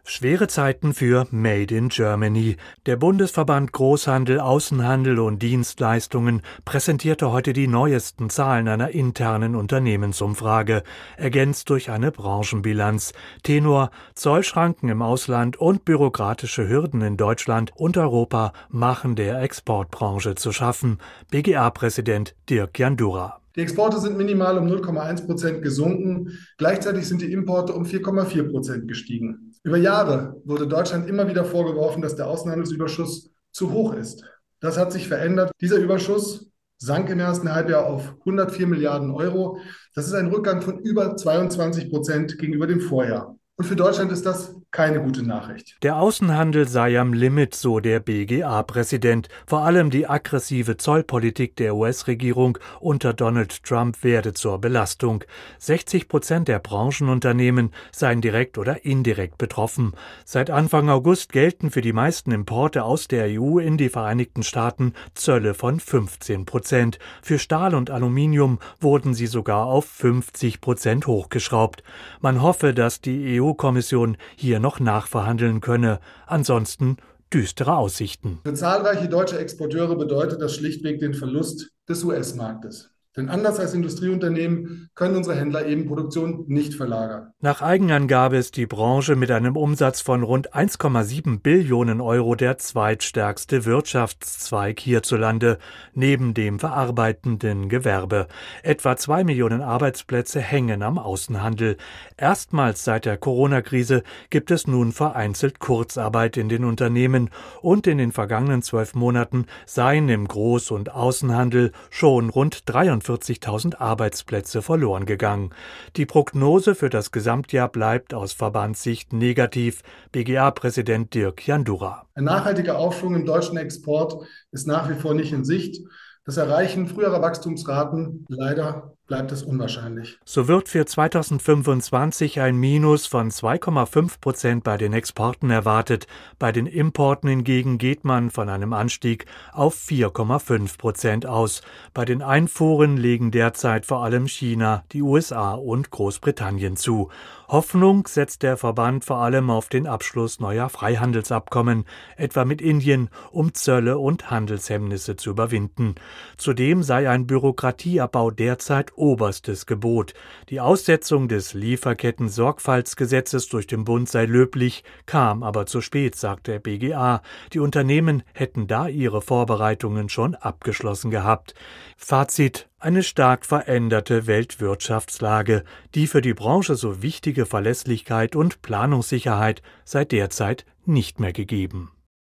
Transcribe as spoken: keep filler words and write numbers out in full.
Schwere Zeiten für Made in Germany. Der Bundesverband Großhandel, Außenhandel und Dienstleistungen präsentierte heute die neuesten Zahlen einer internen Unternehmensumfrage, ergänzt durch eine Branchenbilanz. Tenor: Zollschranken im Ausland und bürokratische Hürden in Deutschland und Europa machen der Exportbranche zu schaffen. B G A-Präsident Dirk Jandura. Die Exporte sind minimal um null Komma eins Prozent gesunken. Gleichzeitig sind die Importe um vier Komma vier Prozent gestiegen. Über Jahre wurde Deutschland immer wieder vorgeworfen, dass der Außenhandelsüberschuss zu hoch ist. Das hat sich verändert. Dieser Überschuss sank im ersten Halbjahr auf hundertvier Milliarden Euro. Das ist ein Rückgang von über zweiundzwanzig Prozent gegenüber dem Vorjahr. Und für Deutschland ist das keine gute Nachricht. Der Außenhandel sei am Limit, so der B G A-Präsident. Vor allem die aggressive Zollpolitik der U S-Regierung unter Donald Trump werde zur Belastung. sechzig Prozent der Branchenunternehmen seien direkt oder indirekt betroffen. Seit Anfang August gelten für die meisten Importe aus der E U in die Vereinigten Staaten Zölle von fünfzehn Prozent. Für Stahl und Aluminium wurden sie sogar auf fünfzig Prozent hochgeschraubt. Man hoffe, dass die E U-Kommission hier noch nachverhandeln könne. Ansonsten düstere Aussichten. Für zahlreiche deutsche Exporteure bedeutet das schlichtweg den Verlust des U S-Marktes. Denn anders als Industrieunternehmen können unsere Händler eben Produktion nicht verlagern. Nach Eigenangabe ist die Branche mit einem Umsatz von rund eins Komma sieben Billionen Euro der zweitstärkste Wirtschaftszweig hierzulande, neben dem verarbeitenden Gewerbe. Etwa zwei Millionen Arbeitsplätze hängen am Außenhandel. Erstmals seit der Corona-Krise gibt es nun vereinzelt Kurzarbeit in den Unternehmen und in den vergangenen zwölf Monaten seien im Groß- und Außenhandel schon rund dreiundvierzigtausend Arbeitsplätze verloren gegangen. Die Prognose für das Gesamtjahr bleibt aus Verbandssicht negativ. B G A-Präsident Dirk Jandura. Ein nachhaltiger Aufschwung im deutschen Export ist nach wie vor nicht in Sicht. Das Erreichen früherer Wachstumsraten, leider bleibt es unwahrscheinlich. So wird für zweitausendfünfundzwanzig ein Minus von zwei Komma fünf Prozent bei den Exporten erwartet. Bei den Importen hingegen geht man von einem Anstieg auf vier Komma fünf Prozent aus. Bei den Einfuhren legen derzeit vor allem China, die U S A und Großbritannien zu. Hoffnung setzt der Verband vor allem auf den Abschluss neuer Freihandelsabkommen, etwa mit Indien, um Zölle und Handelshemmnisse zu überwinden. Zudem sei ein Bürokratieabbau derzeit oberstes Gebot. Die Aussetzung des Lieferketten-Sorgfaltsgesetzes durch den Bund sei löblich, kam aber zu spät, sagt der B G A. Die Unternehmen hätten da ihre Vorbereitungen schon abgeschlossen gehabt. Fazit: Eine stark veränderte Weltwirtschaftslage. Die für die Branche so wichtige Verlässlichkeit und Planungssicherheit sei derzeit nicht mehr gegeben.